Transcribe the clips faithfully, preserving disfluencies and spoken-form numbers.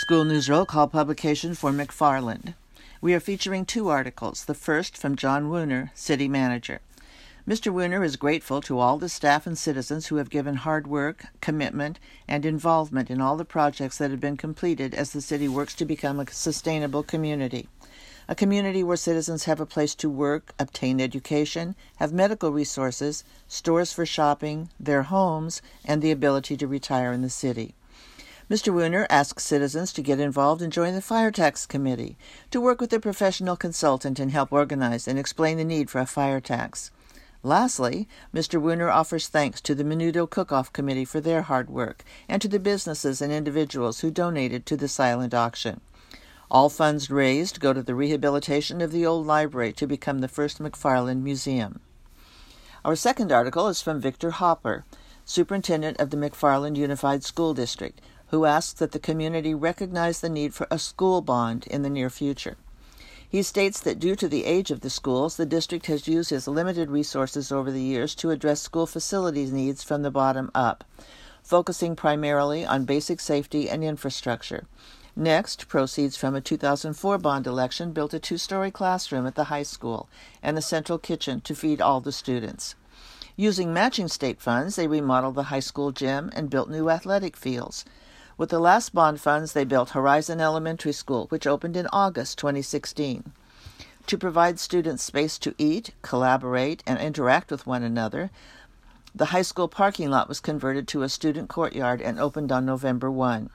School News Roll Call publication for McFarland. We are featuring two articles, the first from John Wooner, City Manager. Mister Wooner is grateful to all the staff and citizens who have given hard work, commitment, and involvement in all the projects that have been completed as the city works to become a sustainable community. A community where citizens have a place to work, obtain education, have medical resources, stores for shopping, their homes, and the ability to retire in the city. Mister Wooner asks citizens to get involved and join the Fire Tax Committee, to work with a professional consultant and help organize and explain the need for a fire tax. Lastly, Mister Wooner offers thanks to the Menudo Cook-Off Committee for their hard work, and to the businesses and individuals who donated to the silent auction. All funds raised go to the rehabilitation of the old library to become the first McFarland Museum. Our second article is from Victor Hopper, Superintendent of the McFarland Unified School District, who asks that the community recognize the need for a school bond in the near future. He states that due to the age of the schools, the district has used its limited resources over the years to address school facilities needs from the bottom up, focusing primarily on basic safety and infrastructure. Next, proceeds from a two thousand four bond election built a two-story classroom at the high school and a central kitchen to feed all the students. Using matching state funds, they remodeled the high school gym and built new athletic fields. With the last bond funds, they built Horizon Elementary School, which opened in August twenty sixteen. To provide students space to eat, collaborate, and interact with one another, the high school parking lot was converted to a student courtyard and opened on November first.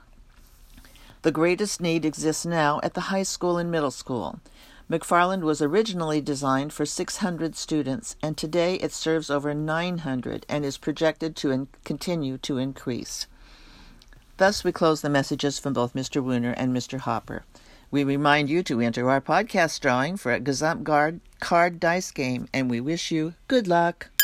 The greatest need exists now at the high school and middle school. McFarland was originally designed for six hundred students, and today it serves over nine hundred and is projected to in- continue to increase. Thus, we close the messages from both Mister Wooner and Mister Hopper. We remind you to enter our podcast drawing for a Gazump Guard card dice game, and we wish you good luck.